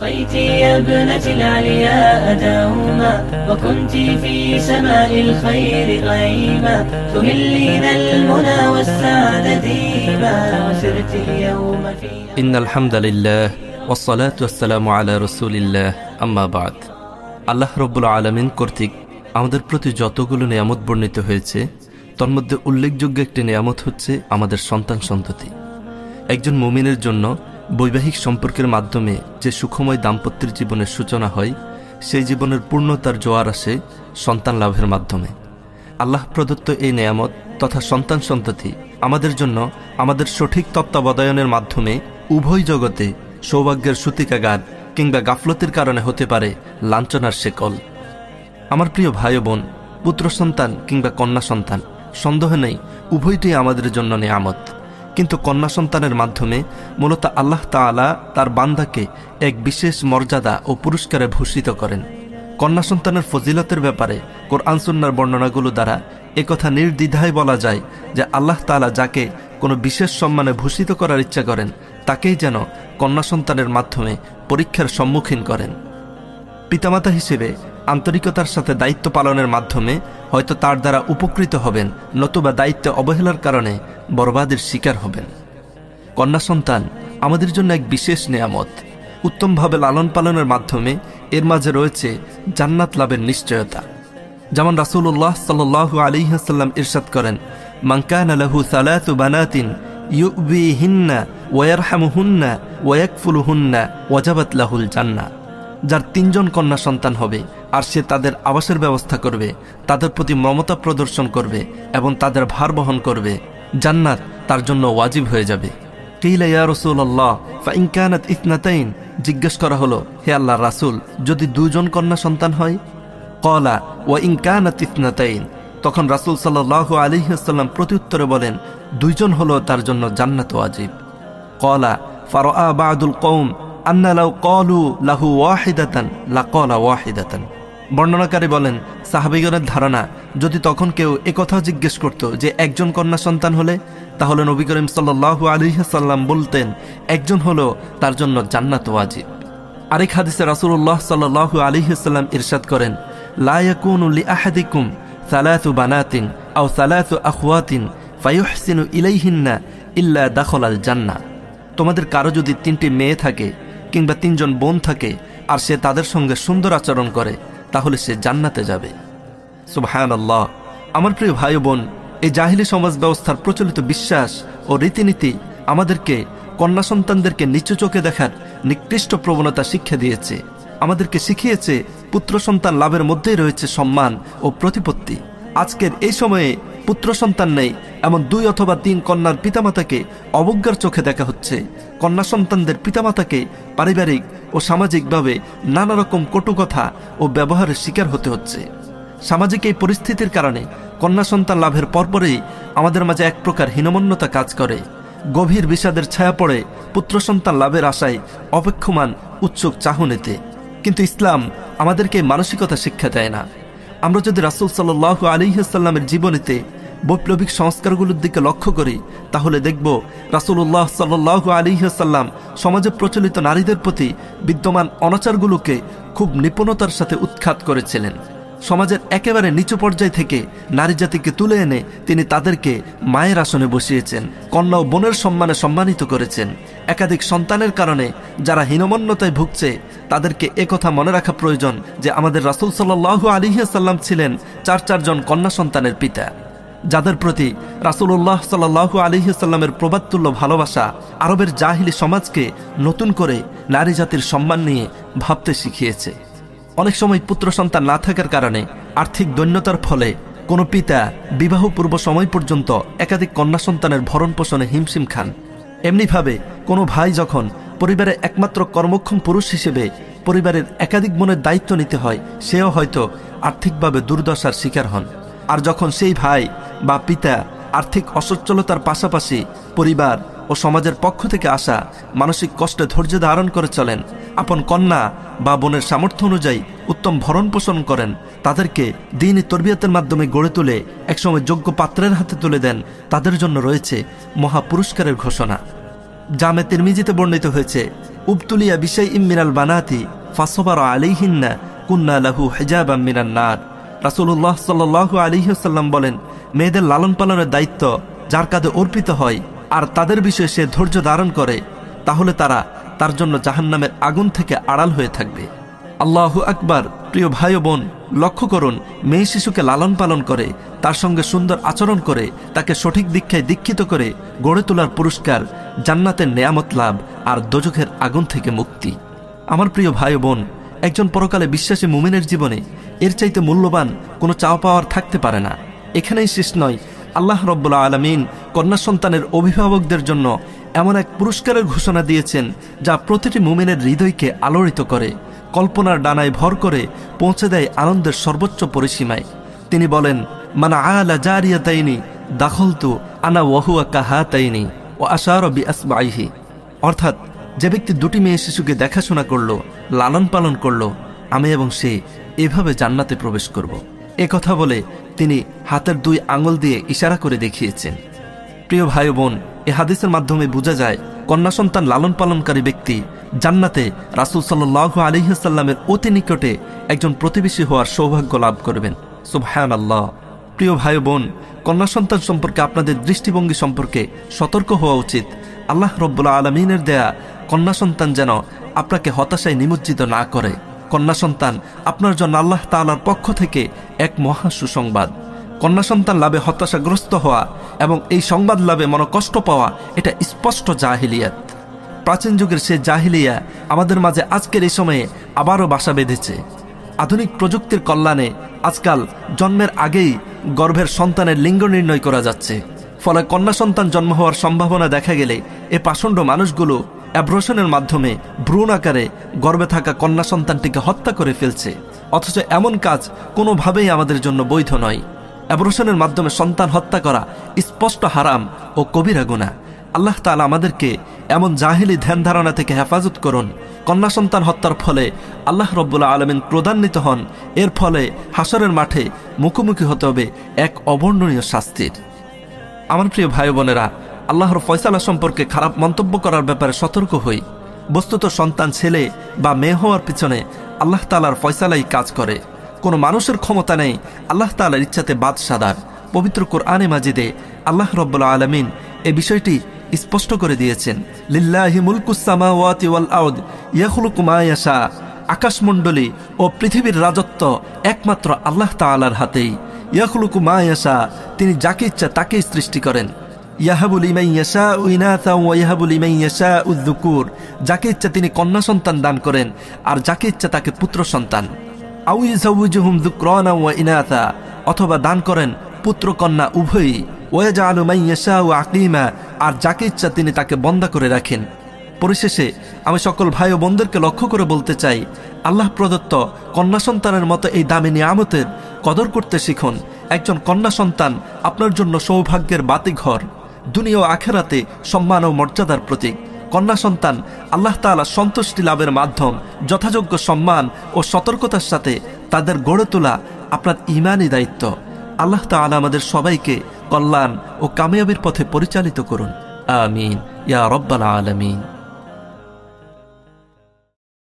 ارتقيت يا ابنة العلياء دوما وكنت في سماء الخير غيما تهلين المنى والسعد ديما وسرت اليوم في إن الحمد لله والصلاة والسلام على رسول الله أما بعد আল্লাহ রব্বুল আলামিন কর্তৃক আমাদের প্রতি যতগুলো নিয়ামত বর্ণিত হয়েছে তার মধ্যে উল্লেখযোগ্য একটি নিয়ামত হচ্ছে আমাদের সন্তান সন্ততি। একজন মুমিনের জন্য বৈবাহিক সম্পর্কের মাধ্যমে যে সুখময় দাম্পত্যের জীবনের সূচনা হয় সেই জীবনের পূর্ণতার জোয়ার আসে সন্তান লাভের মাধ্যমে। আল্লাহ প্রদত্ত এই নিয়ামত তথা সন্তান সন্ততি আমাদের জন্য আমাদের সঠিক তত্ত্বাবধানের মাধ্যমে উভয় জগতে সৌভাগ্যের সূতিকাগার কিংবা গাফলতির কারণে হতে পারে লাঞ্ছনার শেকল। আমার প্রিয় ভাই বোন, পুত্র সন্তান কিংবা কন্যা সন্তান সন্দেহ নেই উভয়টিই আমাদের জন্য নিয়ামত। কিন্তু কন্যা সন্তানের মাধ্যমে মূলত আল্লাহ তাআলা তার বান্দাকে এক বিশেষ মর্যাদা ও পুরস্কারে ভূষিত করেন। কন্যা সন্তানের ফজিলতের ব্যাপারে কোরআন সুন্নাহর বর্ণনাগুলো দ্বারা একথা নির্দ্বিধায় বলা যায় যে আল্লাহ তাআলা যাকে কোনো বিশেষ সম্মানে ভূষিত করার ইচ্ছা করেন তাকেই যেন কন্যা সন্তানের মাধ্যমে পরীক্ষার সম্মুখীন করেন। পিতামাতা হিসেবে আন্তরিকতার সাথে দায়িত্ব পালনের মাধ্যমে হয়তো তার দ্বারা উপকৃত হবেন, নতুবা দায়িত্বে অবহেলার কারণে বরবাদের শিকার হবেন। কন্যা সন্তান আমাদের জন্য এক বিশেষ নেয়ামত। উত্তমভাবে লালন পালনের মাধ্যমে এর মাঝে রয়েছে জান্নাত লাভের নিশ্চয়তা। যেমন রাসূলুল্লাহ সাল্লাল্লাহু আলাইহি ওয়াসাল্লাম ইরশাদ করেন, মান কানা লাহু সালাতু বানাতিন ইউবিহিন্না ওয়া ইয়ারহামুহুন্না ওয়া ইয়াকফুলুহুন্না ওয়াজাবাত লাহুল জান্নাহ। যার 3 জন কন্যা সন্তান হবে আর সে তাদের আবাসের ব্যবস্থা করবে, তাদের প্রতি মমতা প্রদর্শন করবে এবং তাদের ভার বহন করবে, জান্নাত তার জন্য ওয়াজিব হয়ে যাবে। কিলা ইয়া রাসূলুল্লাহ ফাইন কানাত ইথনাতাইন, জিজ্ঞেস করা হলো, হে আল্লাহর রাসূল, যদি 2 জন কন্যা সন্তান হয়? ক্বালা ওয়া ইন কানাত ইথনাতাইন, তখন রাসূল সাল্লাল্লাহু আলাইহি ওয়াসাল্লাম প্রত্যুত্তরে বলেন, 2 জন হলো তার জন্য জান্নাত ওয়াজিব। ক্বালা ফারাআ বা'দুল কওম আন্না লাউ ক্বালু লাহু ওয়াহিদাতান লাকালা ওয়াহিদাতান। বর্ণনাকারী বলেন, সাহাবীগণের ধারণা যদি তখন কেউ একথা জিজ্ঞেস করত যে 1 জন কন্যা সন্তান হলে, তাহলে নবী করিম সাল্লাল্লাহু আলাইহি ওয়াসাল্লাম বলতেন 1 জন হলো তার জন্য জান্নাত ওয়াজিব। আরেক হাদিসে রাসূলুল্লাহ সাল্লাল্লাহু আলাইহি ওয়াসাল্লাম ইরশাদ করেন, লা ইয়াকুনু লিআহাদিকুম সালাসু বানাতিন আও সালাসু আখওয়াতিন ফায়ুহসিনু ইলাইহিন্না ইল্লা দাখালাল জান্নাহ। তোমাদের কারো যদি 3টি মেয়ে থাকে কিংবা 3 জন বোন থাকে আর সে তাদের সঙ্গে সুন্দর আচরণ করে তাহলে সে জান্নাতে যাবে। সুবহানাল্লাহ। আমার প্রিয় ভাই বোন, এই জাহিলি সমাজ ব্যবস্থার প্রচলিত বিশ্বাস ও রীতিনীতি আমাদেরকে কন্যা সন্তানদেরকে নিচু চোখে দেখার নিকৃষ্ট প্রবণতা শিক্ষা দিয়েছে। আমাদেরকে শিখিয়েছে পুত্র সন্তান লাভের মধ্যেই রয়েছে সম্মান ও প্রতিপত্তি। আজকের এই সময়ে পুত্র সন্তান নেই এমন 2 অথবা 3 কন্যার পিতামাতাকে অবজ্ঞার চোখে দেখা হচ্ছে। কন্যা সন্তানদের পিতামাতাকে পারিবারিক ও সামাজিকভাবে নানা রকম কটু কথা ও ব্যবহারের শিকার হতে হচ্ছে। সামাজিক এই পরিস্থিতির কারণে কন্যা সন্তান লাভের পরপরই আমাদের মাঝে এক প্রকার হীনমন্যতা কাজ করে। গভীর বিষাদের ছায়া পড়ে পুত্র সন্তান লাভের আশায় অপেক্ষমান উৎসুক চাহনিতে। কিন্তু ইসলাম আমাদেরকে মানসিকতা শিক্ষা দেয় না। আমরা যদি রাসূল সাল্লাল্লাহু আলাইহি ওয়াসাল্লামের জীবনীতে বৈপ্লবিক সংস্কারগুলোর দিকে লক্ষ্য করি তাহলে দেখব রাসূলুল্লাহ সাল্লাল্লাহু আলাইহি ওয়াসাল্লাম সমাজে প্রচলিত নারীদের প্রতি বিদ্যমান অনাচারগুলোকে খুব নিপুণতার সাথে উৎখাত করেছিলেন। সমাজের একেবারে নিচু পর্যায় থেকে নারী জাতিকে তুলে এনে তিনি তাদেরকে মায়ের আসনে বসিয়েছেন, কন্যা ও বোনের সম্মানে সম্মানিত করেছেন। একাধিক সন্তানের কারণে যারা হীনমন্যতায় ভুগছে তাদেরকে একথা মনে রাখা প্রয়োজন যে আমাদের রাসূল সাল্লাল্লাহু আলাইহি ওয়াসাল্লাম ছিলেন 4 জন কন্যা সন্তানের পিতা, যাদের প্রতি রাসূলুল্লাহ সাল্লাল্লাহু আলাইহি ওয়াসাল্লামের প্রবাদতুল্য ভালোবাসা আরবের জাহিলি সমাজকে নতুন করে নারী জাতির সম্মান নিয়ে ভাবতে শিখিয়েছে। অনেক সময় পুত্র সন্তান না থাকার কারণে আর্থিক দৈন্যতার ফলে কোনো পিতা বিবাহ পূর্ব সময় পর্যন্ত একাধিক কন্যা সন্তানের ভরণ পোষণে হিমশিম খান। এমনিভাবে কোনো ভাই যখন পরিবারের একমাত্র কর্মক্ষম পুরুষ হিসেবে পরিবারের একাধিক বোনের দায়িত্ব নিতে হয়, সেও হয়তো আর্থিকভাবে দুর্দশার শিকার হন। আর যখন সেই ভাই বা পিতা আর্থিক অসচ্ছলতার পাশাপাশি পরিবার ও সমাজের পক্ষ থেকে আসা মানসিক কষ্টে ধৈর্য ধারণ করে চলেন, আপন কন্যা বা বোনের সামর্থ্য অনুযায়ী উত্তম ভরণ পোষণ করেন, তাদেরকে দ্বীনি তরবিয়তের মাধ্যমে গড়ে তুলে একসময় যোগ্য পাত্রের হাতে তুলে দেন, তাদের জন্য রয়েছে মহা পুরস্কারের ঘোষণা। জামে তিরমিজিতে বর্ণিত হয়েছে, উবতুলিয়া বিশাইইম মিনাল বানাতি ফাসবারা আলাইহিন্না কুন্না লাহু হিজাবাম মিনান নার। রাসূলুল্লাহ সাল্লাল্লাহু আলাইহি ওয়াসাল্লাম বলেন, মেয়েদের লালন পালনের দায়িত্ব যার কাঁধে অর্পিত হয় আর তাদের বিষয়ে সে ধৈর্য ধারণ করে, তাহলে তার জন্য জাহান্নামের আগুন থেকে আড়াল হয়ে থাকবে। আল্লাহু আকবার। প্রিয় ভাই ও বোন, লক্ষ্য করুন, মেয়ে শিশুকে লালন পালন করে, তার সঙ্গে সুন্দর আচরণ করে, তাকে সঠিক দীক্ষায় দীক্ষিত করে গড়ে তোলার পুরস্কার জান্নাতের নেয়ামত লাভ আর দোজখের আগুন থেকে মুক্তি। আমার প্রিয় ভাই ও বোন, একজন পরকালে বিশ্বাসী মুমিনের জীবনে এর চাইতে মূল্যবান কোনো চাওয়া পাওয়ার থাকতে পারে না। এখানেই শেষ নয়, আল্লাহ রব্বুল আলামিন কন্যা সন্তানের অভিভাবকদের জন্য এমন এক পুরস্কারের ঘোষণা দিয়েছেন যা প্রতিটি মুমিনের হৃদয়কে আলোড়িত করে, কল্পনার ডানায় ভর করে পৌঁছে দেয় আনন্দের সর্বোচ্চ পরিসীমায়। তিনি বলেন, মান আলা জারিয়াতাইনি দাখলতু আনা ওয়াহুয়া কাহাতাইনি ও আশারা বিআসবাইহি। অর্থাৎ, যে ব্যক্তি দুটি মেয়ে শিশুকে দেখাশোনা করলো, লালন পালন করলো, আমি এবং সে এভাবে জান্নাতে প্রবেশ করব। এ কথা বলে তিনি হাতের 2 আঙুল দিয়ে ইশারা করে দেখিয়েছেন। প্রিয় ভাই বোন, এ হাদিসের মাধ্যমে বোঝা যায় কন্যা সন্তান লালন পালনকারী ব্যক্তি জান্নাতে রাসূল সাল্লাল্লাহু আলাইহি ওয়াসাল্লামের অতি নিকটে একজন প্রতিবেশী হওয়ার সৌভাগ্য লাভ করবেন। সুবহানাল্লাহ। প্রিয় ভাই বোন, কন্যা সন্তান সম্পর্কে আপনাদের দৃষ্টিভঙ্গি সম্পর্কে সতর্ক হওয়া উচিত। আল্লাহ রব্বুল আলামিনের দেয়া কন্যা সন্তান যেন আপনাকে হতাশায় নিমজ্জিত না করে। কন্যা সন্তান আপনার জন্য আল্লাহ তাআলার পক্ষ থেকে এক মহা সুসংবাদ। কন্যা সন্তান লাভে হতাশাগ্রস্ত হওয়া এবং এই সংবাদ লাভে মনকষ্ট পাওয়া, এটা স্পষ্ট জাহিলিয়াত। প্রাচীন যুগের সে জাহিলিয়া আমাদের মাঝে আজকের এই সময়ে আবারও বাসা বেঁধেছে। আধুনিক প্রযুক্তির কল্যাণে আজকাল জন্মের আগেই গর্ভের সন্তানের লিঙ্গ নির্ণয় করা যাচ্ছে। ফলে কন্যা সন্তান জন্ম হওয়ার সম্ভাবনা দেখা গেলে এ পাষণ্ড মানুষগুলো অ্যাবর্শনের মাধ্যমে ভ্রূণ আকারে গর্ভে থাকা কন্যা সন্তানটিকে হত্যা করে ফেলছে। অথচ এমন কাজ কোনোভাবেই আমাদের জন্য বৈধ নয়। অ্যাবর্শনের মাধ্যমে সন্তান হত্যা করা স্পষ্ট হারাম ও কবিরা গুনাহ। আল্লাহ তাআলা আমাদেরকে এমন জাহিলি ধ্যান ধারণা থেকে হেফাজত করুন। কন্যা সন্তান হত্যার ফলে আল্লাহ রব্বুল আলামিন ক্রোধান্বিত হন। এর ফলে হাসরের মাঠে মুখোমুখি হতে হবে এক অবর্ণনীয় শাস্তির। আমার প্রিয় ভাই বোনেরা, আল্লাহর ফয়সালা সম্পর্কে খারাপ মন্তব্য করার ব্যাপারে সতর্ক হই। বস্তুত সন্তান ছেলে বা মেয়ে হওয়ার পিছনে আল্লাহ তাআলার ফয়সালাই কাজ করে। কোনো মানুষের ক্ষমতা নেই আল্লাহ তাআলার ইচ্ছাতে বাদ সাদার। পবিত্র কোরআনে মাজিদে আল্লাহ রব্বুল আলামিন এই বিষয়টি স্পষ্ট করে দিয়েছেন, লিল্লাহি মুলকুস সামাওয়াতি ওয়াল আরদ ইয়াখলুকু মা ইয়াশা। আকাশমণ্ডলী ও পৃথিবীর রাজত্ব একমাত্র আল্লাহ তাআলার হাতেই। ইয়াখলুকু মা ইয়াশা, তিনি যাকে ইচ্ছা তাকেই সৃষ্টি করেন। ইয়াহাবু লিমান ইয়াশাউ ইনাসা ওয়া ইয়াহাবু লিমান ইয়াশাউ যুকুর, যাকে ইচ্ছা তিনি কন্যা সন্তান দান করেন আর যাকে ইচ্ছা তাকে পুত্র সন্তান। আউ ইযাওয়িজুহুম যুকরানা ওয়া ইনাসা, অথবা দান করেন পুত্র কন্যা উভয়ই। ওয়া ইয়াজআলু মান ইয়াশাউ আকীমা, আর যাকে ইচ্ছা তিনি তাকে বন্দা করে রাখেন। পরিশেষে আমি সকল ভাই ও বোনদেরকে লক্ষ্য করে বলতে চাই, আল্লাহ প্রদত্ত কন্যা সন্তানের মতো এই দামি নিয়ামতের কদর করতে শিখুন। একজন কন্যা সন্তান আপনার জন্য সৌভাগ্যের বাতিঘর, দুনিয়া ও আখিরাতে সম্মান ও মর্যাদার প্রতীক। কন্যা সন্তান আল্লাহ তাআলা সন্তুষ্টি লাভের মাধ্যম। যথাযোগ্য সম্মান ও সতর্কতার সাথে তাদের গড়ে তোলা আপনার ঈমানি দায়িত্ব। আল্লাহ তাআলা আমাদের সবাইকে কল্যাণ ও কামিয়াবির পথে পরিচালিত করুন। আমিন ইয়া রাব্বাল আলামিন।